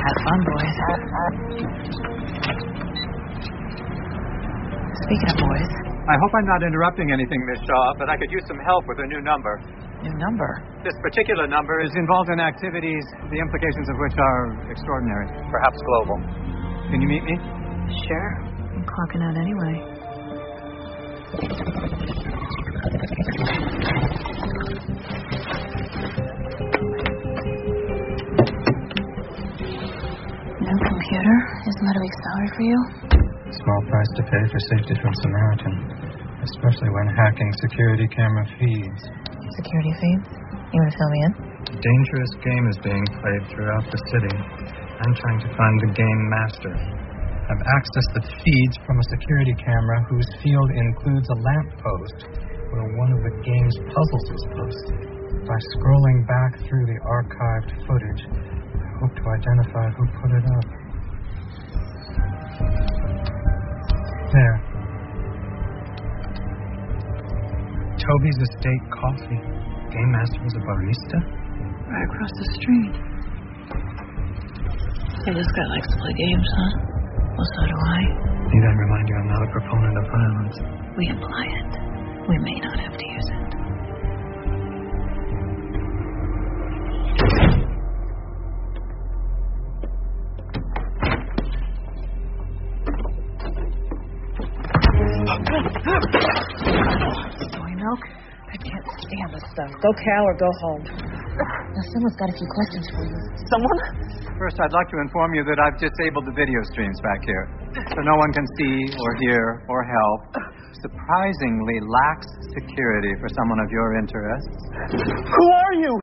Have fun, boys. Speaking of boys... I hope I'm not interrupting anything, Miss Shaw, but I could use some help with a new number. New number? This particular number is involved in activities, the implications of which are extraordinary, perhaps global. Can you meet me? Sure. I'm clocking out anyway. New computer? Isn't that a big salary for you? Small price to pay for safety from Samaritan, especially when hacking security camera feeds. Security feeds? You want to fill me in? A dangerous game is being played throughout the city. I'm trying to find the game master. I've accessed the feeds from a security camera whose field includes a lamppost where one of the game's puzzles was posted. By scrolling back through the archived footage, I hope to identify who put it up. There. Toby's Estate Coffee. Game Master was a barista? Right across the street. Hey, this guy likes to play games, huh? Well, so do I. Need I remind you I'm not a proponent of violence? We imply it. We may not have to use it. Soy milk? I can't stand this stuff. Go cow or go home. Now, someone's got a few questions for you. Someone? First, I'd like to inform you that I've disabled the video streams back here, so no one can see or hear or help. Surprisingly lax security for someone of your interests. Who are you?